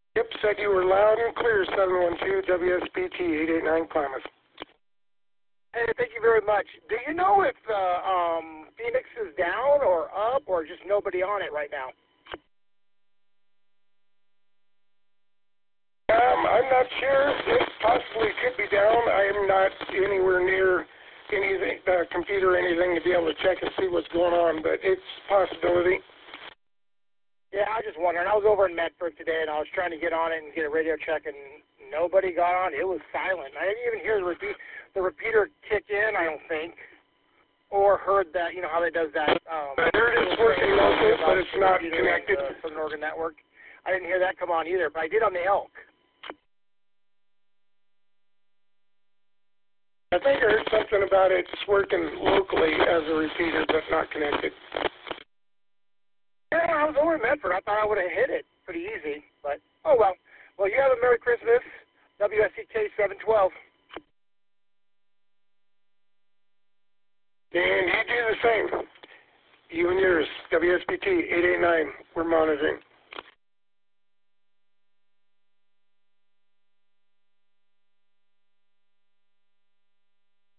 Yep, said you were loud and clear, 712 WSBT 889 Klamath. Hey, thank you very much. Do you know if Phoenix is down or up or just nobody on it right now? I'm not sure. It possibly could be down. I am not anywhere near anything, computer or anything to be able to check and see what's going on, but it's a possibility. Yeah, I was just wondering. I was over in Medford today, and I was trying to get on it and get a radio check, and nobody got on. It was silent. I didn't even hear the repeater kick in, I don't think, or heard that, you know, how they does that. I heard it's working locally, but it's not connected. Southern Oregon Network. I didn't hear that come on either, but I did on the Elk. I think I heard something about it's working locally as a repeater, but not connected. Yeah, I was over in Medford. I thought I would have hit it pretty easy, but oh well. Well, you have a Merry Christmas, WSCK 712. And you do the same. You and yours, WSBT 889, we're monitoring.